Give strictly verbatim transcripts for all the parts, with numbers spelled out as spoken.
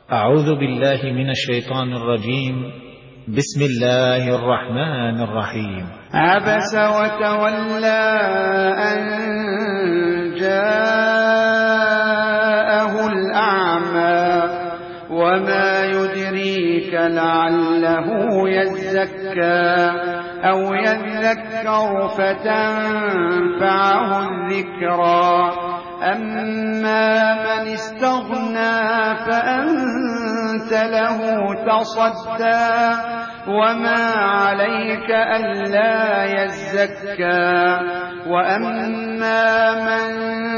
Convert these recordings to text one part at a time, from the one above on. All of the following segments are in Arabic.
أعوذ بالله من الشيطان الرجيم. بسم الله الرحمن الرحيم. عبس وتولى أن جاءه الأعمى وما يدريك لعله يزكى أو يذكر فتنفعه الذكرى أما من استغنى فأنت له تصدى وما عليك ألا يزكى وأما من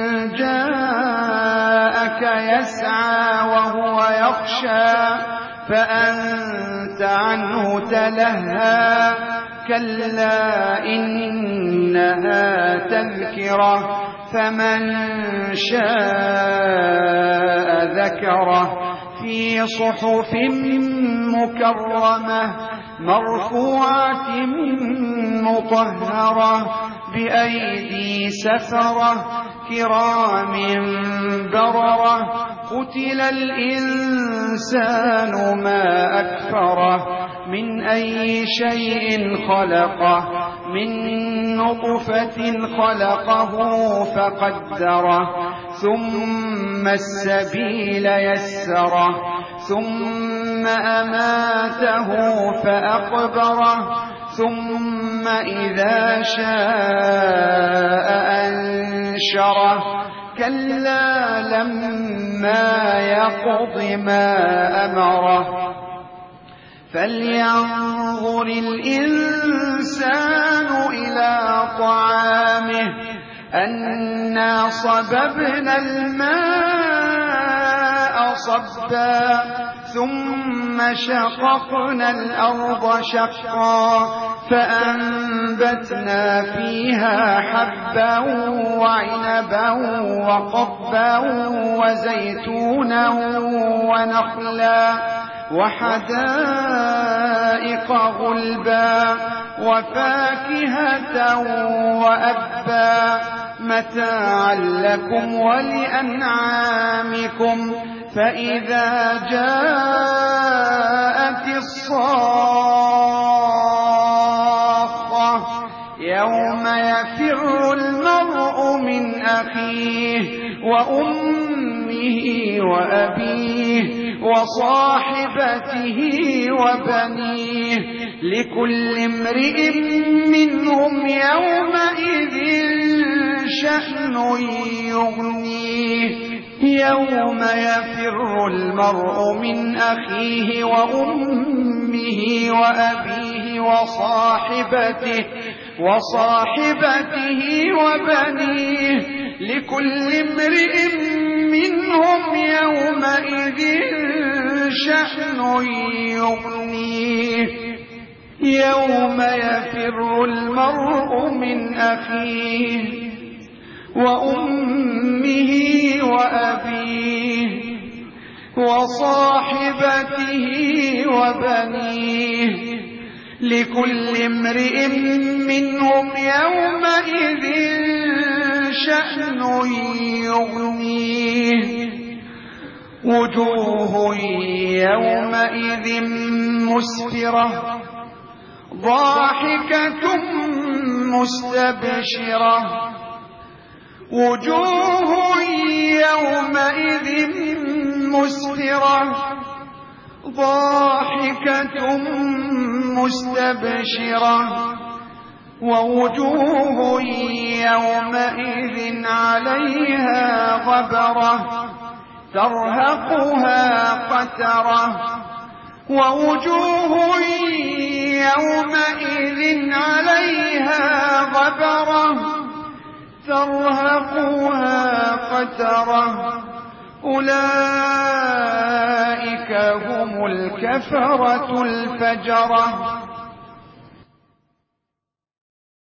جاءك يسعى وهو يخشى فأنت عنه تلهى كلا إنها تذكرة فمن شاء ذكره في صحف مكرمة مرفوعة مطهرة بأيدي سفرة كرام بررة قتل الإنسان ما أكفره من أي شيء خلقه من نطفة خلقه فقدره ثم السبيل يسره ثم أماته فأقبره ثم إذا شاء أنشره كلا لما يقض ما أمره فلينظر الإنسان إلى طعامه أنا صببنا الماء صبا ثم شققنا الأرض شقا فأنبتنا فيها حبا وعنبا وقضبا وزيتونا ونخلا وحدائق غلبا وفاكهة وأبا متاعا لكم ولأنعامكم فإذا جاءت الصاخة يوم يفر المرء من أخيه وأمه وأبيه وصاحبته وبنيه لكل امرئ منهم يومئذ شأن يغنيه يوم يفر المرء من أخيه وأمه وأبيه وصاحبته وصاحبته وبنيه لكل امرئ منهم يومئذ شأن يغنيه يوم يفر المرء من أخيه وأمه وأبيه وصاحبته وبنيه لكل امرئ منهم يومئذ شأن يغنيه وجوه يومئذ مسفرة ضاحكة مستبشرة وجوه يومئذ مسفرة ضاحكة مستبشرة ووجوه يومئذ عليها غبرة ترهقها قترة ووجوه يومئذ عليها غبرة ترهقها قترة أولئك هم الكفرة الفجرة.